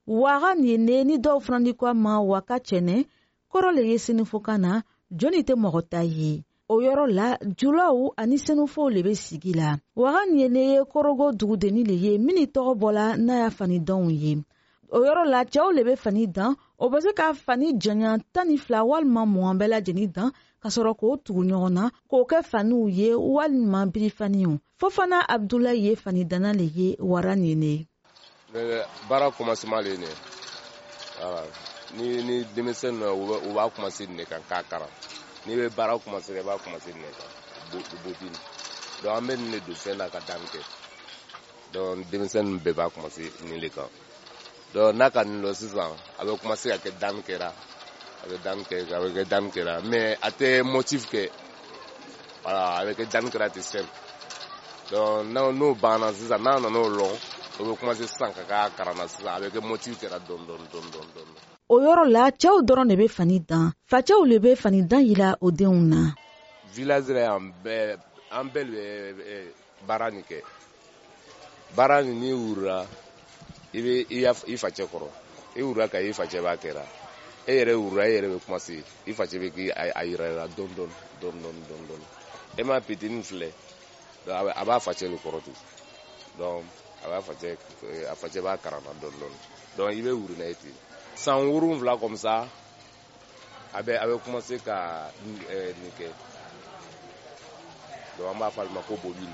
waga ni ne ni dɔw fana di ko ma wa ka cɛnɛ kɔrɔ le ye senufɔkan na jɔnni tɛ mɔgɔ ta ye. O yɔrɔ la julaw ani senufɔw le be sigi la. Waga ni ne ye korogo dugudeni le ye mini tɔgɔ bɔla n'a y'a fani dɔnw ye. O yɔrɔ la cɛw le be fani dan, o be se ka fani janya 12 walima 20 bɛɛ lajɛlen dan ka sɔrɔ k'o tugu ɲɔgɔn na k'o kɛ faniw ye walima birifaniw. Fofana Abdulayi ye fani dana le ye wara ni ne. Baara commencement le ne. Ni denmisɛn u b'a commencer ne kan k'a karan. Ni bɛ baara commencer i b'a commencer ne kan bobine. Donc an bɛ nin de don fɛn na ka dan kɛ. Donc denmisɛn bɛɛ b'a commencer nin le kan. Donc n'a ka nin lɔ sisan a bɛ commencer ka kɛ dan kɛra. A bɛ kɛ dan kɛra mais a tɛ motif kɛ. Voilà a bɛ kɛ dan kɛra tɛ simple. Donc n'o banna sisan n'a nana o lɔn o bɛ commencer sisan ka k'a karanna sisan a bɛ kɛ motif kɛra dɔɔni. O yɔrɔ la cɛw dɔrɔn de be fani dan. Facɛw le be fani dan yira o denw na. Village la an bɛɛ le baara nin kɛ. Baara nin ni wurura i facɛ kɔrɔ. I wurura ka i facɛ b'a kɛra. E yɛrɛ wurura e yɛrɛ be commencer i facɛ be k'i a yira la dɔɔni. E ma petini filɛ. Donc a b'a facɛ le kɔrɔ ten. Donc a facɛ b'a karanna dɔɔni. Donc i be wuri na ye ten. San 7 comme ça a bɛ commencer ka nin kɛ. Donc an b'a fɔ ale ma ko bobine.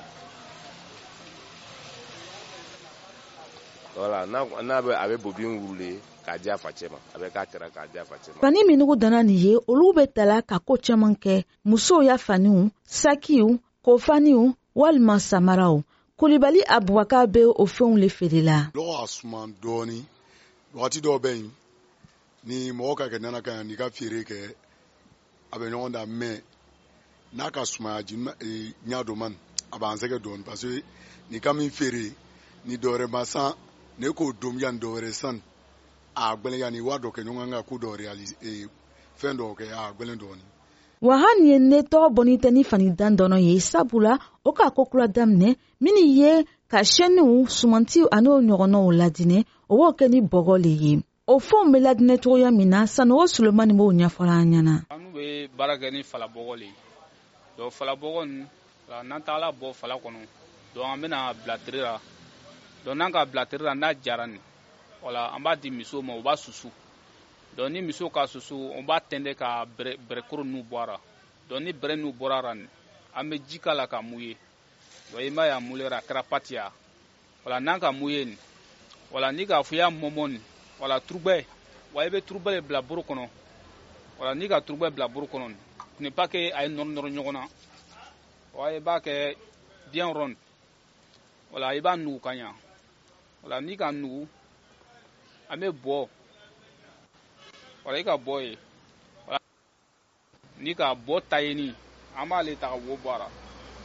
Voilà n'a bɛ bobine wurule k'a di a facɛ ma. A bɛ k'a kɛra k'a di a facɛ ma. Fani minugu dana ni ye olu be tala ka ko caman kɛ. Musow ya faniw, sakiw, kofaniw walima samaraw. Kulibali Abubakar be o fɛnw le feere la. Lɔgɔ a suman dɔɔni. Wagati dɔw bɛ yen ni mɔgɔ ka kɛ nana kan n'i ka feere kɛ a bɛ ɲɔgɔn da mais n'a ka sumaya ɲa dɔ man a b'an sɛgɛ dɔɔni parce que ni ka min feere ni dɔwɛrɛ ma san ne k'o dom yan dɔwɛrɛ san a gbɛlɛn yan ni waa dɔ kɛ ɲɔgɔn kan ko dɔ réaliser fɛn dɔw kɛ a gbɛlɛn dɔɔni. Wahani ye ne tɔgɔ bɔni tɛ ni fani dan dɔnɔ ye sabula o ka ko kura daminɛ mini ye ka sɛniw sumantiw an'o ɲɔgɔnnaw ladinɛ o b'o kɛ ni bɔgɔ le ye. O fɛnw be ladinɛ cogoya min na Sanogo Sulemani b'o ɲɛfɔla an ɲɛna. An bɛ baara kɛ ni falabɔgɔ le. Donc falabɔgɔ nin n'an tagala bɔ fala kɔnɔ donc an bɛna bila tire la. Donc n'an ka bila tire la n'a jara nin wala an b'a di misiw ma u b'a susu. Donc ni misiw ka susu on b'a tɛndɛ ka bɛrɛkoro n'u bɔra. Donc ni bɛrɛ n'u bɔra nin an bɛ ji k'a la ka mouiller. Donc i m'a ye a moulera a kɛra pati ya. Wala n'an ka mouiller nin wala ni k'a fɔ i y'a mɔmɔ nin wala turubɛ wa i bɛ turubɛ le bila buru kɔnɔ wala ni ka turubɛ bila buru kɔnɔ n'est pas que a ye nɔrɔ ɲɔgɔn na wa i b'a kɛ bien rond wala i b'a nugu ka ɲa wala ni ka nugu an bɛ bɔ wala i ka bɔ ye wala ni ka bɔ ta ye ni an b'ale ta ka wo bɔ a la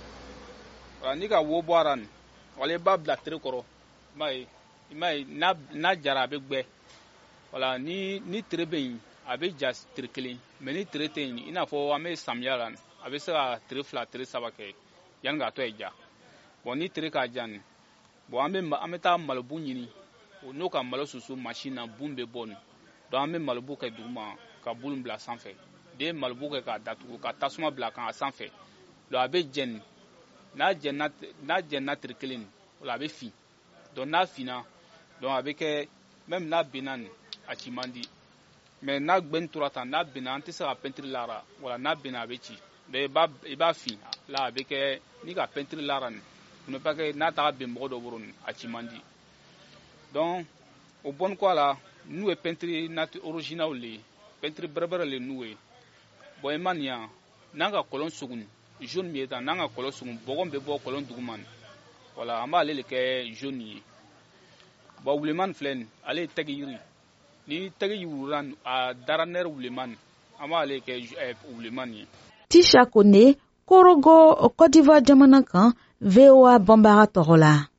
wala ni ka wo bɔ a la nin wala i b'a bila tire kɔrɔ i m'a ye n'a jara a bɛ gbɛ wala ni tire bɛ yen a bɛ ja tire kelen mais ni tire tɛ yen i n'a fɔ an bɛ samiya la a bɛ se ka tire 2 tire 3 kɛ yanni k'a tɔ ye ja bon ni tire k'a ja nin bon an bɛ taa malobu ɲini n'o ka malo susu machine na bun bɛ bɔ nin donc an bɛ malobu kɛ duguma ka bun bila sanfɛ den malobu kɛ k'a datugu ka tasuma bila kan a sanfɛ donc a bɛ jɛni n'a jɛnna tire kelen wala a bɛ fin donc n'a finna donc a bɛ kɛ même n'a binna nin a ci man di mais n'a gbɛni tora tan n'a binna an tɛ se ka peinture lara wala n'a binna a bɛ ci donc i b'a fin la a bɛ kɛ ni ka peinture lara nin ne pas que n'a taga bin mɔgɔ dɔ bolo nin a ci man di donc o bɔni kɔ a la n'u ye peinture original le ye peinture bɛrɛbɛrɛ le n'u ye bon i ma nin yan n'an ka kɔlɔn sugun jaune min ye tan n'an ka kɔlɔn sugun bɔgɔ bɛ bɔ kɔlɔn duguma nin wala an b'ale le kɛ jaune ye bon wulemani filɛ nin ale ye tɛgɛ yiri ni tɛgɛ yurura a dara nɛrɛ wulemani an b'ale kɛ wulemani ye. Tisha Kone Korogo Côte d'Ivoire jamana kan VOA bɔnbaga tɔgɔ la.